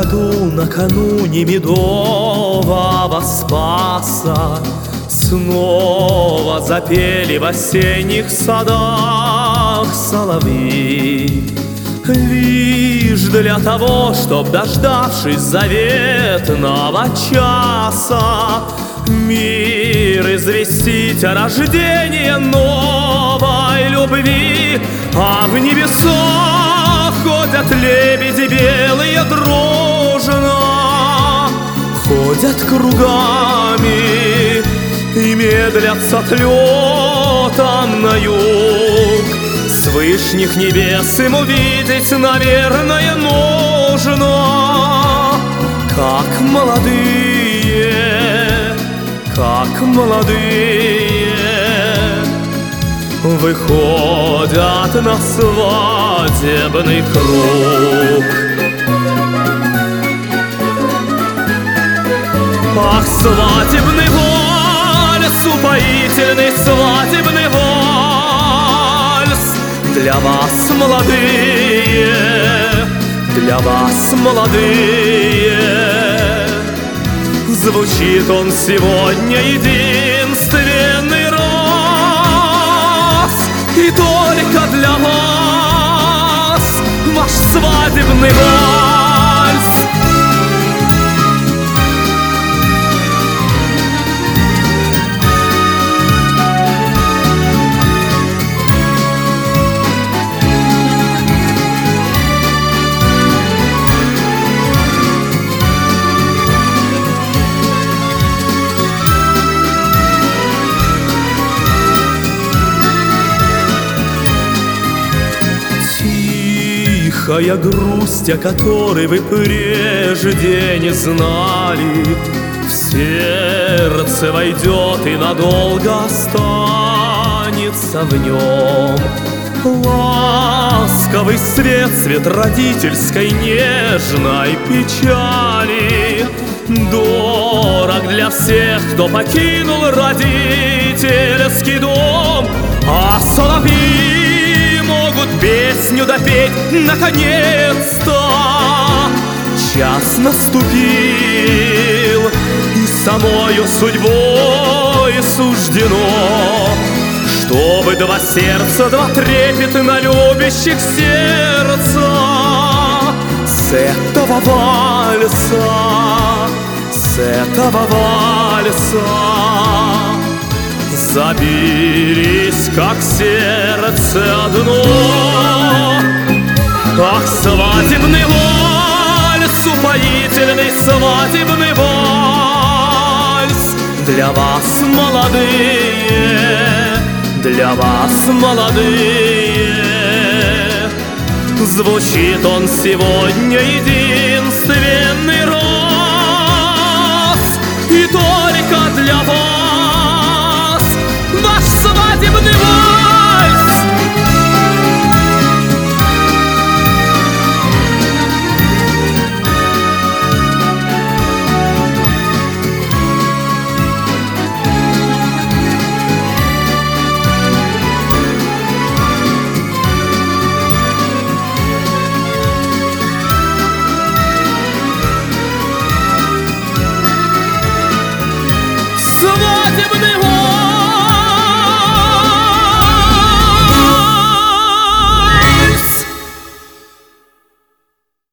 году накануне медового Спаса снова запели в осенних садах соловьи. Лишь для того, чтоб, дождавшись заветного часа, мир известить о рождении новой любви. А в небесах ходят лебеди белые дружно, ходят кругами и медлят с отлетом на юг. С вышних небес им увидеть, наверное, нужно, как молодые выходят на свадебный круг. Ах, свадебный вальс, упоительный свадебный вальс, для вас, молодые, для вас, молодые. Звучит он сегодня единственный раз, и только для вас ваш свадебный вальс. Тихая грусть, о которой вы прежде не знали, в сердце войдет и надолго останется в нем. Ласковый свет, цвет родительской нежной печали, дорог для всех, кто покинул родительский дом. А соловьи могут песню допеть наконец-то. Час наступил, и самою судьбой суждено, чтобы два сердца, два трепетно любящих сердца с этого вальса забились, как сердце одно. Ах, свадебный вальс, упоительный свадебный вальс, для вас, молодые, для вас, молодые. Звучит он сегодня единственный раз, и только для вас ваш свадебный вальс.